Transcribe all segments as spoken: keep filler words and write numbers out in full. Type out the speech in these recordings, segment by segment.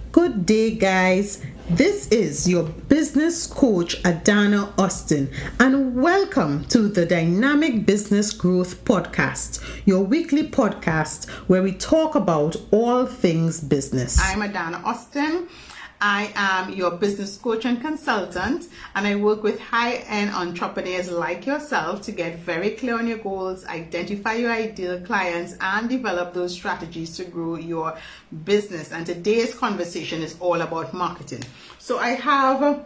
Good day, guys. This is your business coach, Adana Austin, and welcome to the Dynamic Business Growth Podcast, your weekly podcast where we talk about all things business. I'm Adana Austin. I am your business coach and consultant, and I work with high-end entrepreneurs like yourself to get very clear on your goals, identify your ideal clients, and develop those strategies to grow your business. And today's conversation is all about marketing. So I have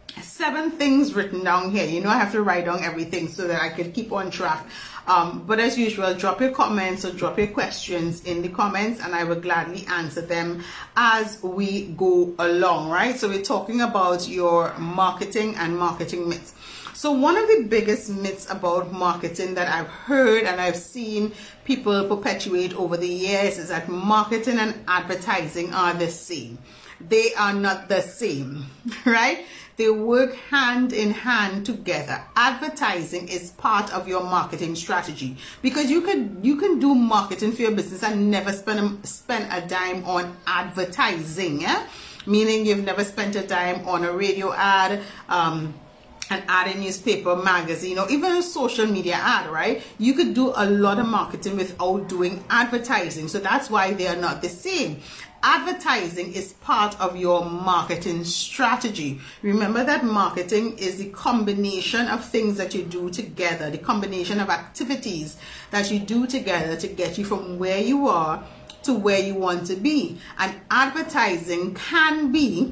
seven things written down here. You know, I have to write down everything so that I can keep on track. Um, but as usual, drop your comments or drop your questions in the comments and I will gladly answer them as we go along, right? So we're talking about your marketing and marketing myths. So one of the biggest myths about marketing that I've heard and I've seen people perpetuate over the years is that marketing and advertising are the same. They are not the same, right? They work hand in hand together. Advertising is part of your marketing strategy because you can you can do marketing for your business and never spend a, spend a dime on advertising. Yeah? Meaning you've never spent a dime on a radio ad, um, an ad in newspaper, magazine, or even a social media ad, right? You could do a lot of marketing without doing advertising. So that's why they are not the same. Advertising is part of your marketing strategy. Remember that marketing is the combination of things that you do together, the combination of activities that you do together to get you from where you are to where you want to be. And advertising can be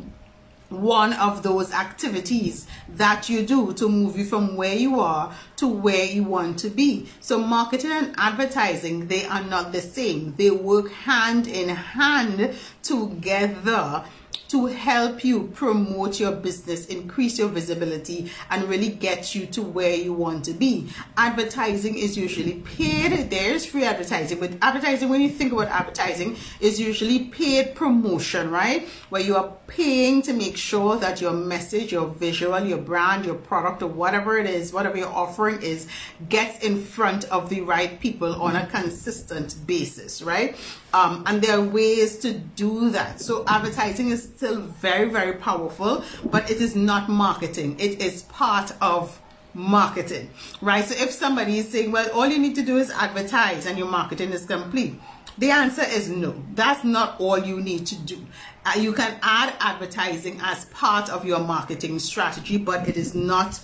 one of those activities that you do to move you from where you are to where you want to be. So marketing and advertising, they are not the same. They work hand in hand together to help you promote your business, increase your visibility, and really get you to where you want to be. Advertising is usually paid. There's free advertising, but advertising, when you think about advertising, is usually paid promotion, right? Where you are paying to make sure that your message, your visual, your brand, your product, or whatever it is, whatever your offering is, gets in front of the right people on a consistent basis, right? Um, and there are ways to do that. So advertising is still very, very powerful, but it is not marketing. It is part of marketing, right? So if somebody is saying, well, all you need to do is advertise and your marketing is complete, the answer is no. That's not all you need to do. Uh, you can add advertising as part of your marketing strategy, but it is not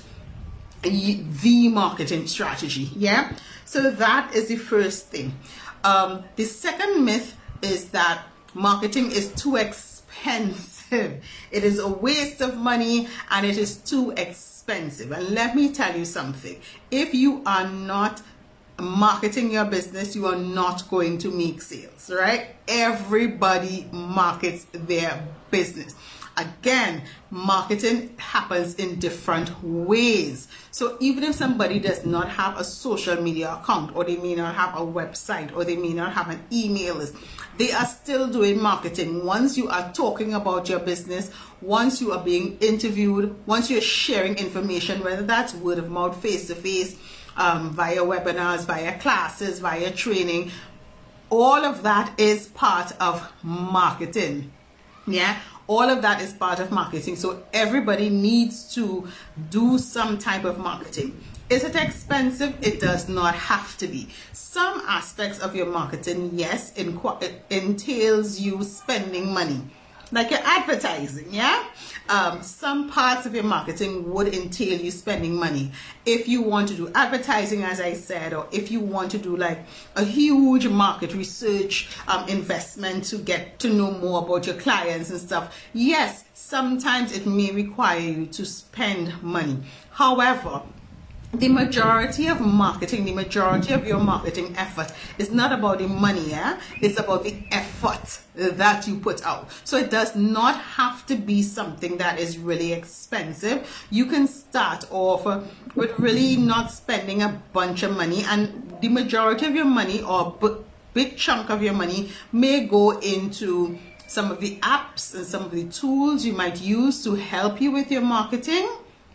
the marketing strategy. Yeah. So that is the first thing. Um, the second myth is that marketing is too expensive. It is a waste of money and it is too expensive. And let me tell you something. If you are not marketing your business, you are not going to make sales, right? Everybody markets their business. Again, marketing happens in different ways. So even if somebody does not have a social media account, or they may not have a website, or they may not have an email list, they are still doing marketing. Once you are talking about your business, once you are being interviewed, once you're sharing information, whether that's word of mouth, face-to-face, um, via webinars, via classes, via training, all of that is part of marketing. Yeah. All of that is part of marketing. So everybody needs to do some type of marketing. Is it expensive? It does not have to be. Some aspects of your marketing, yes, it entails you spending money. Like your advertising, yeah? Um, some parts of your marketing would entail you spending money. If you want to do advertising, as I said, or if you want to do like a huge market research um, investment to get to know more about your clients and stuff, yes, sometimes it may require you to spend money. However, the majority of marketing, the majority of your marketing effort is not about the money, yeah? It's about the effort that you put out. So it does not have to be something that is really expensive. You can start off with really not spending a bunch of money, and the majority of your money, or a big chunk of your money, may go into some of the apps and some of the tools you might use to help you with your marketing.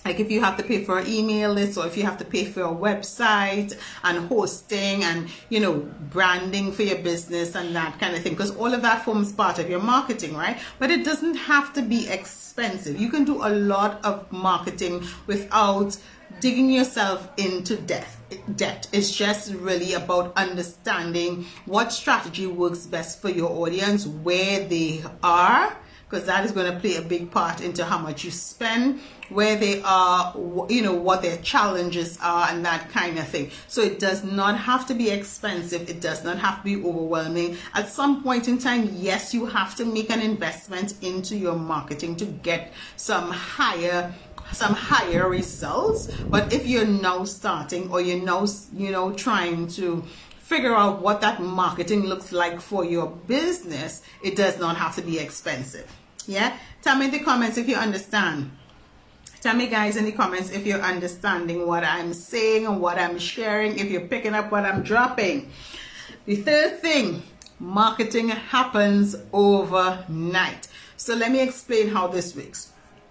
Like if you have to pay for an email list, or if you have to pay for a website and hosting and, you know, branding for your business and that kind of thing, because all of that forms part of your marketing, right? But it doesn't have to be expensive. You can do a lot of marketing without digging yourself into debt. Debt. It's just really about understanding what strategy works best for your audience, where they are, because that is going to play a big part into how much you spend, where they are, you know, what their challenges are, and that kind of thing. So it does not have to be expensive. It does not have to be overwhelming. At some point in time, yes, you have to make an investment into your marketing to get some higher some higher results. But if you're now starting, or you're now, you know, trying to figure out what that marketing looks like for your business, it does not have to be expensive. Yeah, tell me in the comments if you understand. Tell me, guys, in the comments if you're understanding what I'm saying and what I'm sharing, if you're picking up what I'm dropping. The third thing, marketing happens overnight. So let me explain how this works.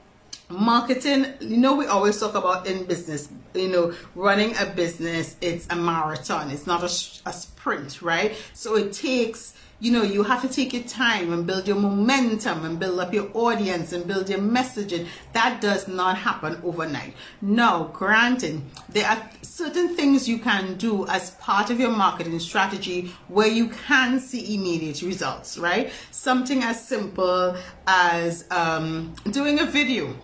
Marketing, you know, we always talk about in business, you know, running a business, it's a marathon. It's not a, a sprint, right? So it takes, you know, you have to take your time and build your momentum and build up your audience and build your messaging. That does not happen overnight. Now, granted, there are certain things you can do as part of your marketing strategy where you can see immediate results, right? Something as simple as um, doing a video.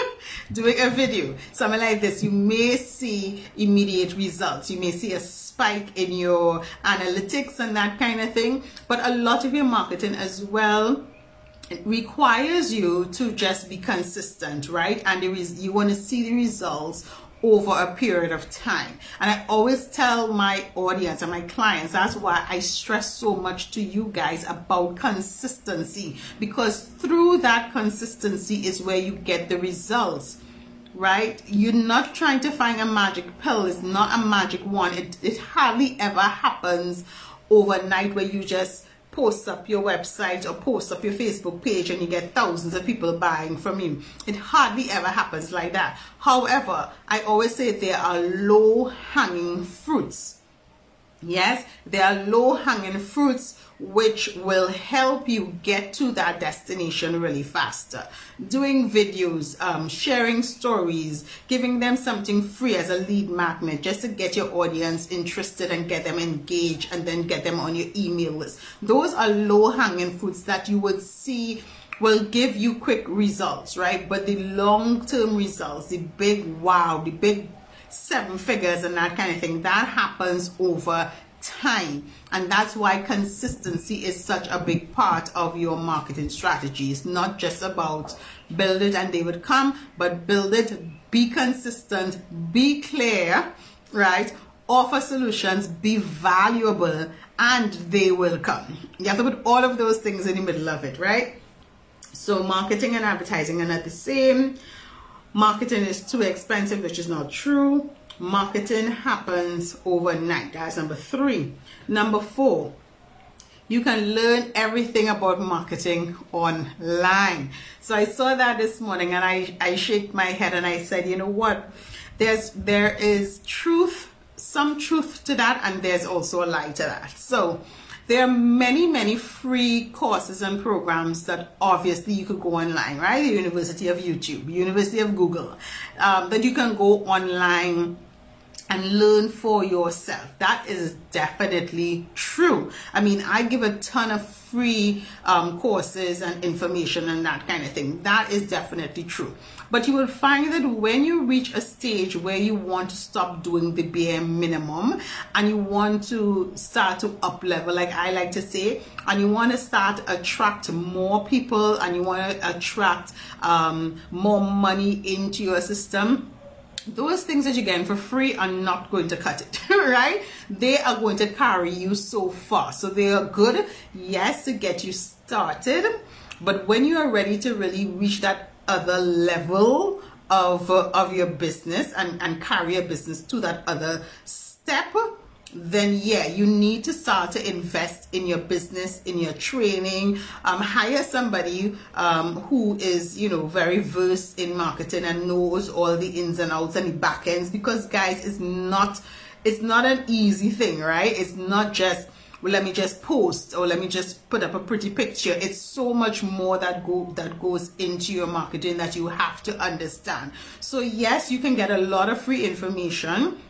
Doing a video, something like this, you may see immediate results. You may see a spike in your analytics and that kind of thing. But a lot of your marketing as well, it requires you to just be consistent, right? And there is, you want to see the results over a period of time. And I always tell my audience and my clients, that's why I stress so much to you guys about consistency, because through that consistency is where you get the results, right? You're not trying to find a magic pill. It's not a magic wand. It, it hardly ever happens overnight where you just post up your website or post up your Facebook page and you get thousands of people buying from you. It hardly ever happens like that. However, I always say there are low-hanging fruits. Yes, there are low-hanging fruits which will help you get to that destination really faster. Doing videos, um, sharing stories, giving them something free as a lead magnet just to get your audience interested and get them engaged and then get them on your email list. Those are low-hanging fruits that you would see will give you quick results, right? But the long-term results, the big wow, the big seven figures and that kind of thing, that happens over time. And that's why consistency is such a big part of your marketing strategy. It's not just about build it and they would come, but build it, be consistent, be clear, right? Offer solutions, be valuable, and they will come. You have to put all of those things in the middle of it, right? So marketing and advertising are not the same. Marketing is too expensive, which is not true. Marketing happens overnight. That's number three. Number four, you can learn everything about marketing online. So I saw that this morning and I, I shook my head and I said, you know what? There's there is truth, some truth to that, and there's also a lie to that. So there are many, many free courses and programs that obviously you could go online, right? The University of YouTube, University of Google, um, that you can go online and learn for yourself. That is definitely true. I mean, I give a ton of free um, courses and information and that kind of thing. That is definitely true. But you will find that when you reach a stage where you want to stop doing the bare minimum and you want to start to up level, like I like to say, and you want to start to attract more people and you want to attract um, more money into your system, those things that you're getting for free are not going to cut it, right? They are going to carry you so far. So they are good, yes, to get you started. But when you are ready to really reach that other level of, uh, of your business and, and carry your business to that other step, then yeah, you need to start to invest in your business, in your training. Um, hire somebody um, who is, you know, very versed in marketing and knows all the ins and outs and the back ends, because guys, it's not, it's not an easy thing, right? It's not just, well, let me just post or let me just put up a pretty picture. It's so much more that go that goes into your marketing that you have to understand. So yes, you can get a lot of free information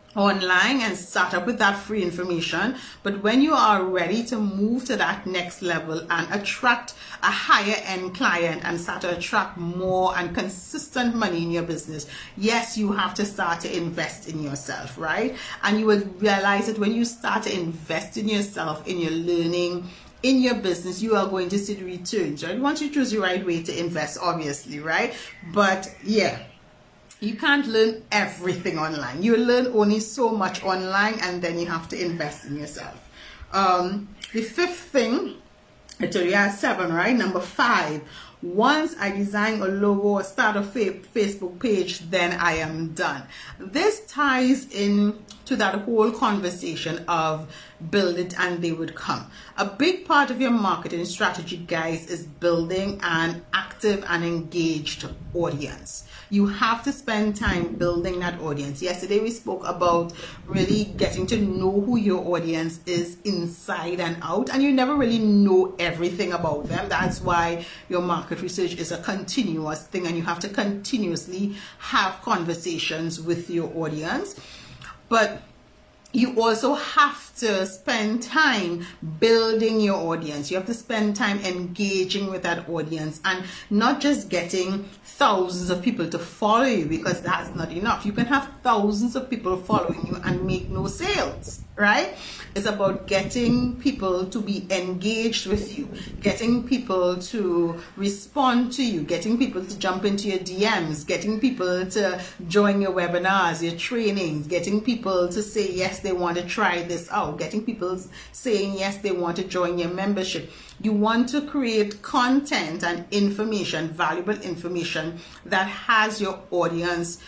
online and start up with that free information, but when you are ready to move to that next level and attract a higher end client and start to attract more and consistent money in your business, yes, you have to start to invest in yourself, right? And you will realize that when you start to invest in yourself, in your learning, in your business, you are going to see the returns, right? Once you choose the right way to invest, obviously, right? But yeah, you can't learn everything online. You learn only so much online, and then you have to invest in yourself. Um, the fifth thing, I told you I have seven, right? Number five, once I design a logo or start a Facebook page, then I am done. This ties in to that whole conversation of build it and they would come. A big part of your marketing strategy, guys, is building an active and engaged audience. You have to spend time building that audience. Yesterday we spoke about really getting to know who your audience is inside and out, and you never really know everything about them. That's why your market research is a continuous thing, and you have to continuously have conversations with your audience. But you also have to spend time building your audience. You have to spend time engaging with that audience and not just getting thousands of people to follow you, because that's not enough. You can have thousands of people following you and make no sales, right? It's about getting people to be engaged with you, getting people to respond to you, getting people to jump into your D Ms, getting people to join your webinars, your trainings, getting people to say yes, they want to try this out, getting people saying yes, they want to join your membership. You want to create content and information, valuable information that has your audience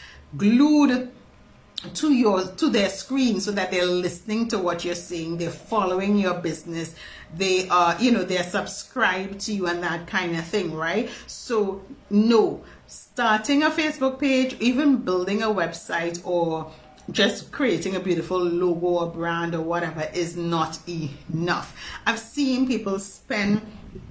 glued to your to their screen, so that they're listening to what you're saying, they're following your business, they are, you know, they're subscribed to you and that kind of thing, right? So no, starting a Facebook page, even building a website, or just creating a beautiful logo or brand or whatever is not enough. I've seen people spend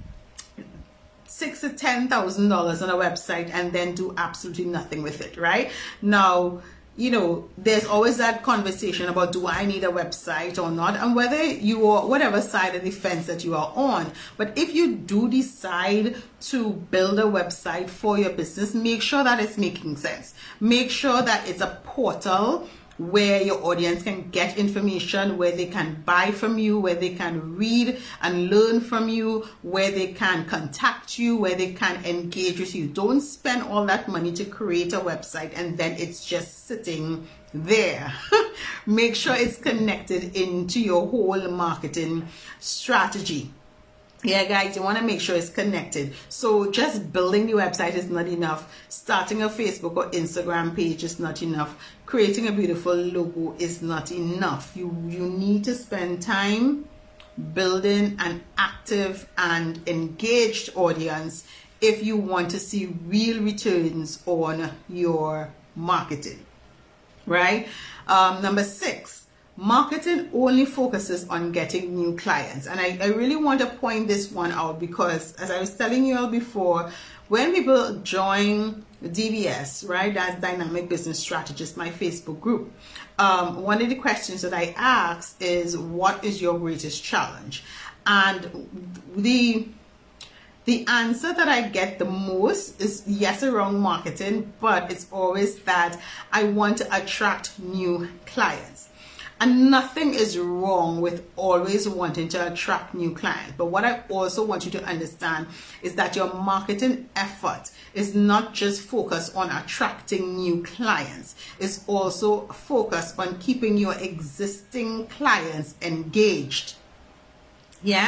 six to ten thousand dollars on a website and then do absolutely nothing with it, right? Now, you know, there's always that conversation about, do I need a website or not, and whether you are whatever side of the fence that you are on. But if you do decide to build a website for your business, make sure that it's making sense. Make sure that it's a portal where your audience can get information, where they can buy from you, where they can read and learn from you, where they can contact you, where they can engage with you. Don't spend all that money to create a website and then it's just sitting there. Make sure it's connected into your whole marketing strategy. Yeah, guys, you want to make sure it's connected. So just building the website is not enough. Starting a Facebook or Instagram page is not enough. Creating a beautiful logo is not enough. You, you need to spend time building an active and engaged audience if you want to see real returns on your marketing, right? Um, number six. Marketing only focuses on getting new clients. And I, I really want to point this one out, because as I was telling you all before, when people join D B S, right, that's Dynamic Business Strategist, my Facebook group, um, one of the questions that I ask is, what is your greatest challenge? And the The answer that I get the most is yes around marketing, but it's always that I want to attract new clients. And nothing is wrong with always wanting to attract new clients. But what I also want you to understand is that your marketing effort is not just focused on attracting new clients. It's also focused on keeping your existing clients engaged. Yes?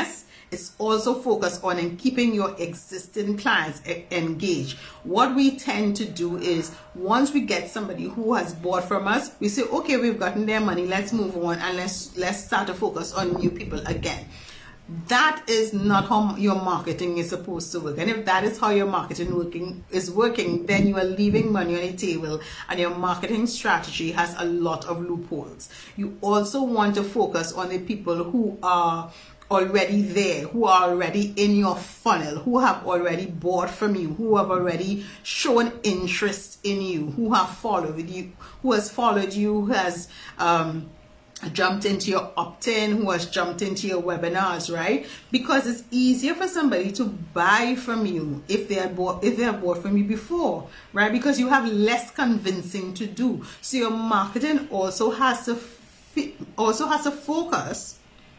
It's also focused on and keeping your existing clients engaged. What we tend to do is once we get somebody who has bought from us, we say, okay, we've gotten their money, let's move on and let's let's start to focus on new people again. That is not how your marketing is supposed to work. And if that is how your marketing working is working, then you are leaving money on the table and your marketing strategy has a lot of loopholes. You also want to focus on the people who are already there, who are already in your funnel, who have already bought from you, who have already shown interest in you, who have followed you, who has followed you, who has um jumped into your opt-in, who has jumped into your webinars, right? Because it's easier for somebody to buy from you if they have bought if they have bought from you before, right? Because you have less convincing to do. So your marketing also has to fit, also has to focus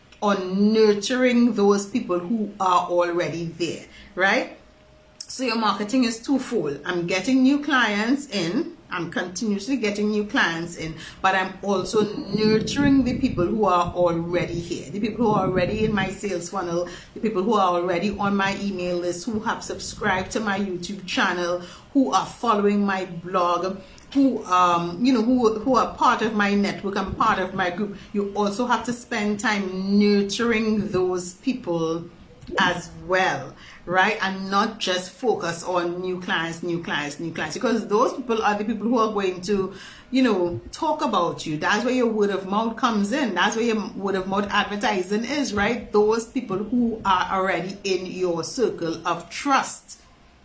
on nurturing those people who are already there, right? So your marketing is twofold. I'm getting new clients in. I'm continuously getting new clients in, but I'm also nurturing the people who are already here, the people who are already in my sales funnel, the people who are already on my email list, who have subscribed to my YouTube channel, who are following my blog, who um you know who who are part of my network and part of my group. You also have to spend time nurturing those people as well, right? And not just focus on new clients, new clients, new clients, because those people are the people who are going to, you know, talk about you. That's where your word of mouth comes in. That's where your word of mouth advertising is, right? Those people who are already in your circle of trust.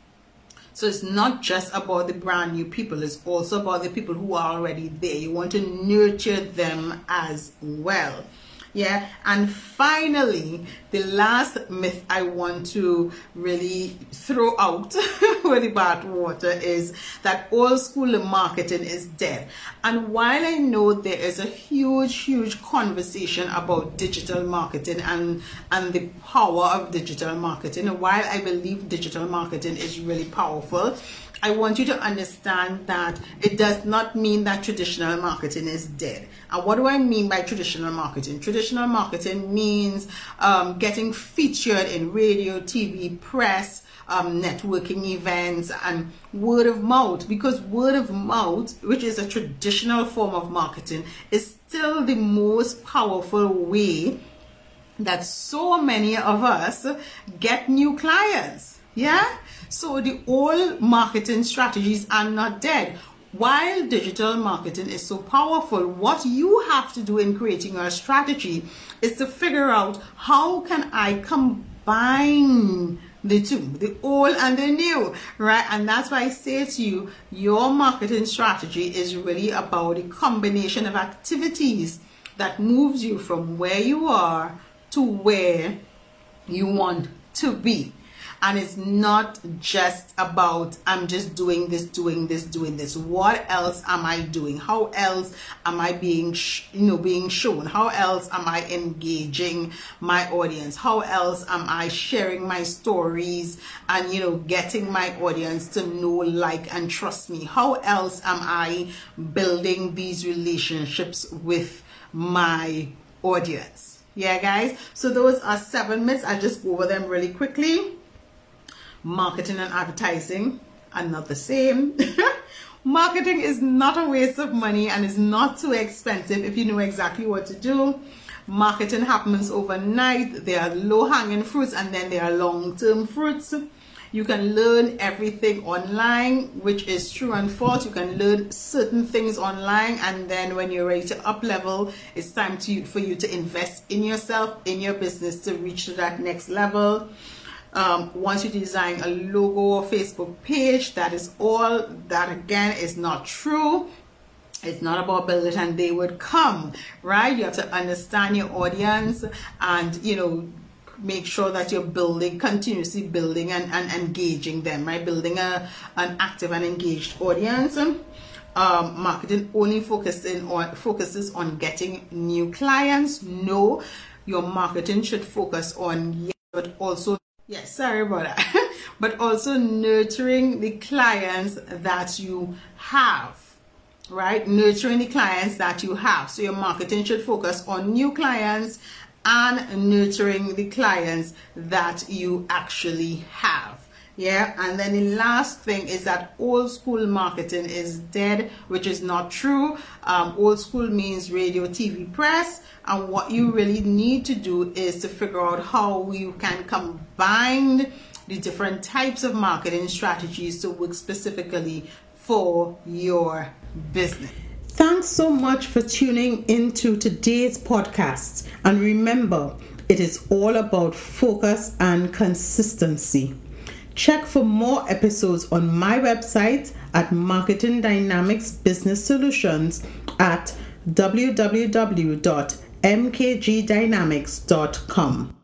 So it's not just about the brand new people, it's also about the people who are already there. You want to nurture them as well. Yeah, and finally, the last myth I want to really throw out with the bathwater is that old school marketing is dead. And while I know there is a huge, huge conversation about digital marketing and, and the power of digital marketing, and while I believe digital marketing is really powerful, I want you to understand that it does not mean that traditional marketing is dead. And what do I mean by traditional marketing? Traditional marketing means um, getting featured in radio, T V, press, um, networking events, and word of mouth. Because word of mouth, which is a traditional form of marketing, is still the most powerful way that so many of us get new clients. Yeah? So the old marketing strategies are not dead. While digital marketing is so powerful, what you have to do in creating your strategy is to figure out how can I combine the two, the old and the new, right? And that's why I say to you, your marketing strategy is really about a combination of activities that moves you from where you are to where you want to be. And it's not just about, I'm just doing this, doing this, doing this. What else am I doing? How else am I being, sh- you know, being shown? How else am I engaging my audience? How else am I sharing my stories and, you know, getting my audience to know, like, and trust me? How else am I building these relationships with my audience? Yeah, guys. So those are seven myths. I'll just go over them really quickly. Marketing and advertising are not the same. Marketing is not a waste of money and is not too expensive if you know exactly what to do. Marketing happens overnight. There are low-hanging fruits and then there are long-term fruits. You can learn everything online, which is true and false. You can learn certain things online, and then when you're ready to up level, it's time to for you to invest in yourself, in your business, to reach to that next level. Um, once you design a logo or Facebook page, that is all. That again is not true. It's not about build it and they would come, right? You have to understand your audience and, you know, make sure that you're building, continuously building and, and engaging them, right? Building a an active and engaged audience. Um, marketing only focusing on focuses on getting new clients. No, your marketing should focus on, yes, but also Yes, sorry about that. But also nurturing the clients that you have, right? Nurturing the clients that you have. So your marketing should focus on new clients and nurturing the clients that you actually have. Yeah, and then the last thing is that old school marketing is dead, which is not true. Um, old school means radio, T V, press, and what you really need to do is to figure out how you can combine the different types of marketing strategies to work specifically for your business. Thanks so much for tuning into today's podcast. And remember, it is all about focus and consistency. Check for more episodes on my website at Marketing Dynamics Business Solutions at w w w dot m k g dynamics dot com.